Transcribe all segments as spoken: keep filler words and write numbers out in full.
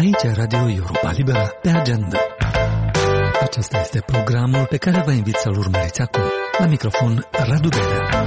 Aici e Radio Europa Liberă, pe agenda. Acesta este programul pe care vă invit să-l urmăriți acum. La microfon, Radu Belea.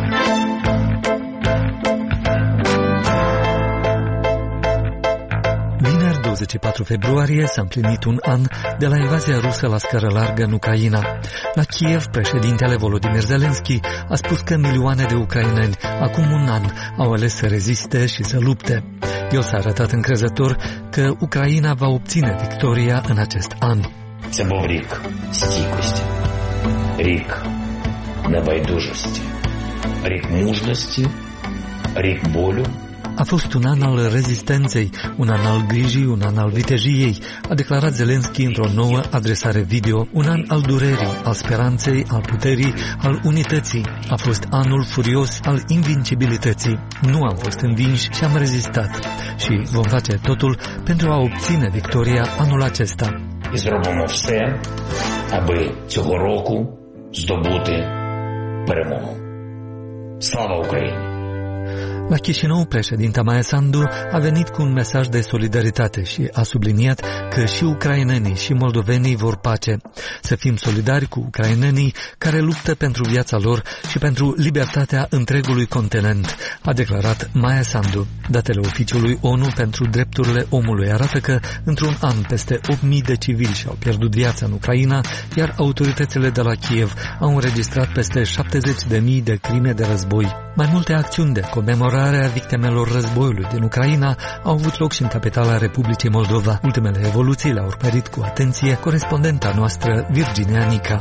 Vineri, douăzeci și patru februarie, s-a împlinit un an de la invazia rusă la scară largă în Ucraina. La Kiev, președintele Volodymyr Zelensky a spus că milioane de ucraineni, acum un an, au ales să reziste și să lupte. El s-a arătat încrezător că Ucraina va obține victoria în acest an. Це був рік стійкості, рік небайдужості, рік мужності, рік болю. A fost un an al rezistenței, un an al grijii, un an al vitejiei, a declarat Zelensky într-o nouă adresare video, un an al durerii, al speranței, al puterii, al unității. A fost anul furios al invincibilității. Nu am fost învinși și am rezistat. Și vom face totul pentru a obține victoria anul acesta. І зробимо все, аби цього року здобути перемогу. Слава Україні! La Chișinău, președinta Maia Sandu a venit cu un mesaj de solidaritate și a subliniat că și ucrainenii și moldovenii vor pace. Să fim solidari cu ucrainenii care luptă pentru viața lor și pentru libertatea întregului continent, a declarat Maia Sandu. Datele oficiului ONU pentru drepturile omului arată că într-un an peste opt mii de civili și-au pierdut viața în Ucraina, iar autoritățile de la Kiev au înregistrat peste șaptezeci de mii de crime de război. Mai multe acțiuni de comemorare a victimelor războiului din Ucraina au avut loc și în capitala Republicii Moldova. Ultimele evoluții le-a urmărit cu atenție corespondenta noastră Virginia Nica.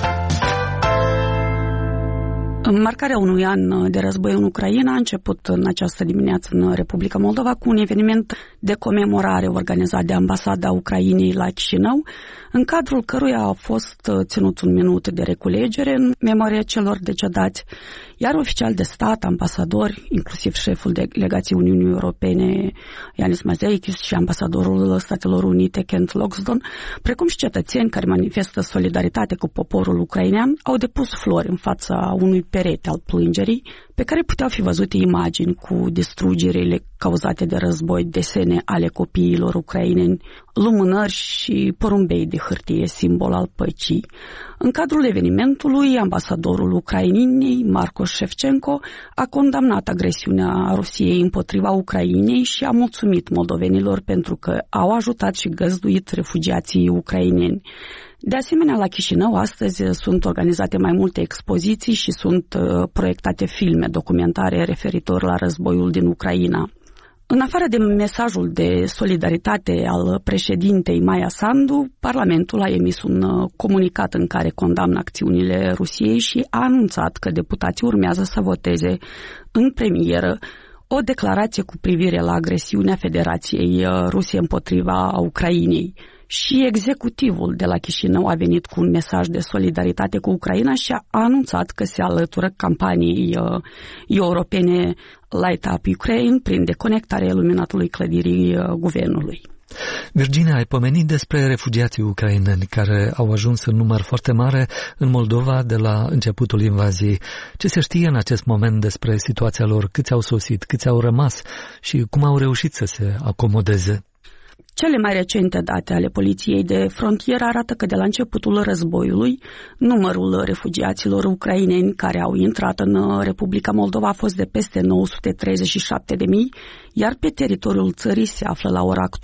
Marcarea unui an de război în Ucraina a început în această dimineață în Republica Moldova cu un eveniment de comemorare organizat de Ambasada Ucrainei la Chișinău, în cadrul căruia a fost ținut un minut de reculegere în memoria celor decedați, iar oficiali de stat, ambasadori, inclusiv șeful delegației Uniunii Europene, Yanis Mazeikis, și ambasadorul Statelor Unite, Kent Loxton, precum și cetățeni care manifestă solidaritate cu poporul ucrainean, au depus flori în fața unui perete al plângerii, pe care puteau fi văzute imagini cu distrugerile cauzate de război, desene ale copiilor ucraineni, lumânări și porumbei de hârtie, simbol al păcii. În cadrul evenimentului, ambasadorul Ucrainei, Marco Shevchenko, a condamnat agresiunea Rusiei împotriva Ucrainei și a mulțumit moldovenilor pentru că au ajutat și găzduit refugiații ucraineni. De asemenea, la Chișinău astăzi sunt organizate mai multe expoziții și sunt uh, proiectate filme documentare referitor la războiul din Ucraina. În afară de mesajul de solidaritate al președintei Maia Sandu, Parlamentul a emis un comunicat în care condamnă acțiunile Rusiei și a anunțat că deputații urmează să voteze în premieră o declarație cu privire la agresiunea Federației Ruse împotriva Ucrainei. Și executivul de la Chișinău a venit cu un mesaj de solidaritate cu Ucraina și a anunțat că se alătură campaniei uh, europene Light Up Ukraine prin deconectarea iluminatului clădirii uh, guvernului. Virginia, ai pomenit despre refugiații ucraineni care au ajuns în număr foarte mare în Moldova de la începutul invaziei. Ce se știe în acest moment despre situația lor? Câți au sosit, câți au rămas și cum au reușit să se acomodeze? Cele mai recente date ale Poliției de Frontieră arată că de la începutul războiului, numărul refugiaților ucraineni care au intrat în Republica Moldova a fost de peste nouă sute treizeci și șapte de mii, iar pe teritoriul țării se află la ora